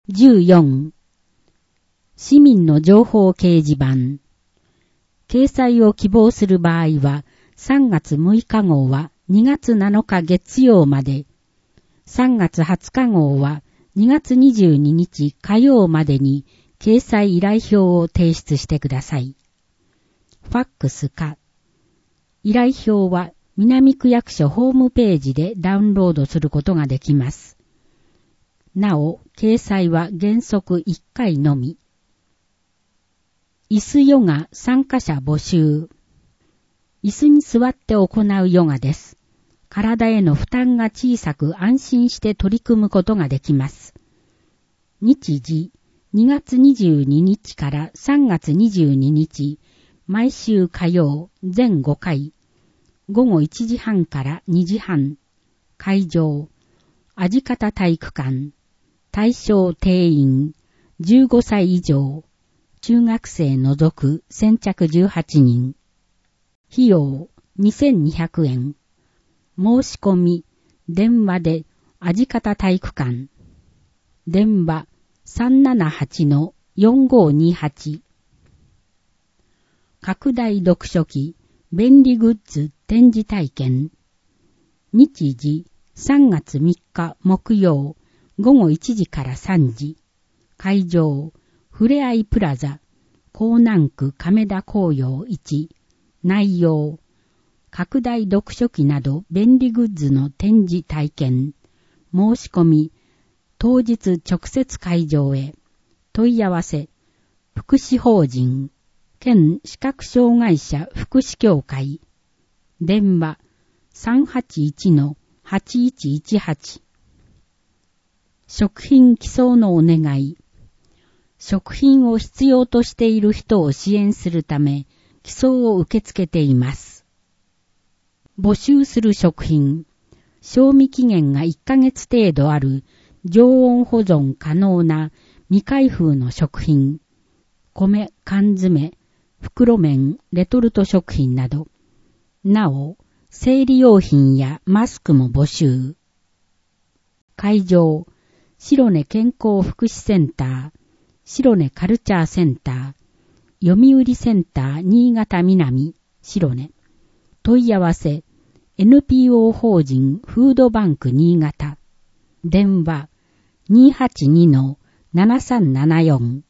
14、市民の情報掲示板。掲載を希望する場合は、3月6日号は2月7日月曜まで、3月20日号は2月22日火曜までに掲載依頼表を提出してください。ファックスか。依頼表は南区役所ホームページでダウンロードすることができます。なお、掲載は原則1回のみ。椅子ヨガ参加者募集。椅子に座って行うヨガです。体への負担が小さく安心して取り組むことができます。日時、2月22日から3月22日、毎週火曜、全5回、午後1時半から2時半、会場、味方体育館、対象定員、15歳以上、中学生除く先着18人。費用2200円。申し込み、電話で味方体育館。電話 378-4528。拡大読書機、便利グッズ展示体験。日時3月3日木曜、午後1時から3時。会場、ふれあいプラザ、江南区亀田紅葉1。内容、拡大読書機など便利グッズの展示体験。申し込み、当日直接会場へ。問い合わせ、福祉法人、県視覚障害者福祉協会。電話、381-8118。食品寄贈のお願い。食品を必要としている人を支援するため、寄贈を受け付けています。募集する食品。賞味期限が1ヶ月程度ある常温保存可能な未開封の食品。米、缶詰、袋麺、レトルト食品など。なお、生理用品やマスクも募集。会場、白根健康福祉センター、白根カルチャーセンター、読売センター新潟南、白根。問い合わせ、NPO 法人フードバンク新潟。電話、282-7374。